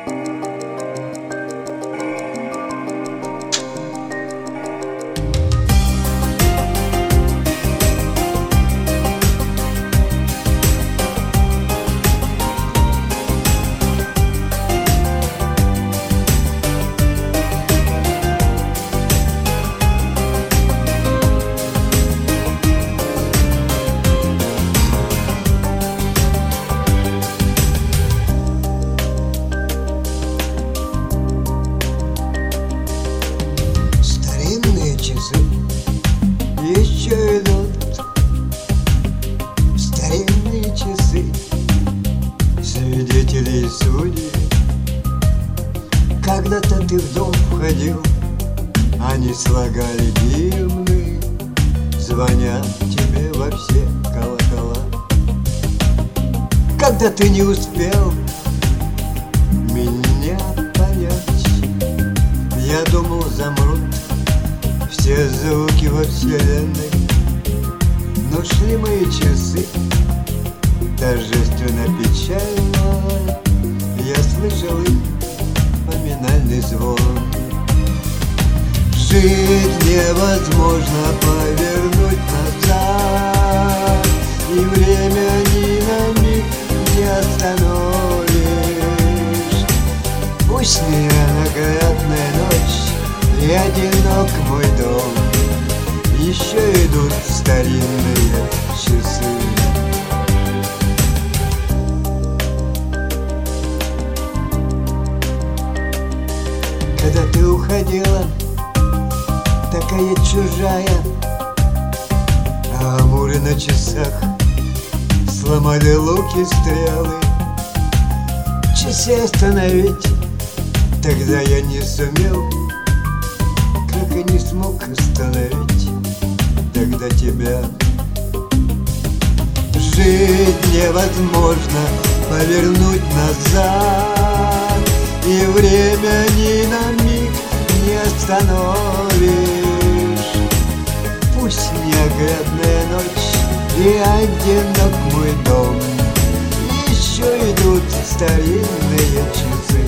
Еще идут старинные часы, свидетели и судьи. Когда-то ты в дом входил, они слагали гимны, звоня тебе во все колокола. Когда ты не успел меня понять, я думал, замрут все звуки во вселенной. Но шли мои часы торжественно печально, я слышал их поминальный звон. Жить невозможно повернуть назад, и время ни на миг не остановишь. Пусть невероятная ночь и одинок мой дом, еще идут старинные часы. Когда ты уходила, такая чужая, а амуры на часах сломали луки, стрелы. Часы остановить тогда я не сумел, как и не смог остановить тогда тебя. Жить невозможно повернуть назад, и время ни на миг не остановишь. Пусть неоглядная ночь и одинок мой дом, еще идут старинные часы.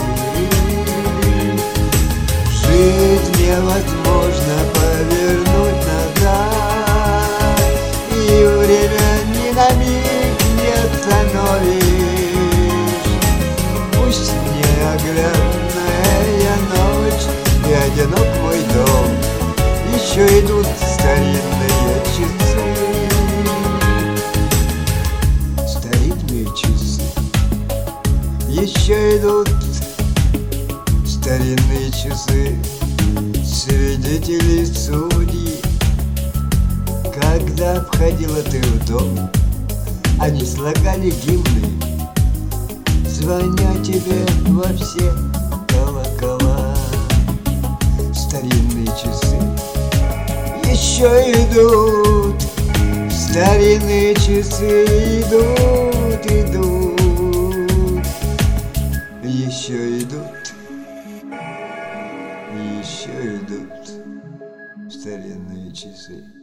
Жить невозможно повернуть назад, и время ни на миг не остановишь. Пусть неоглядная ночь и одинок мой дом, еще идут старинные часы. Старинные часы, еще идут старинные часы, свидетели и судьи. Когда входила ты в дом, они слагали гимны, звоня тебе во все колокола. Старинные часы еще идут, старинные часы идут, идут, еще идут, еще идут старинные часы.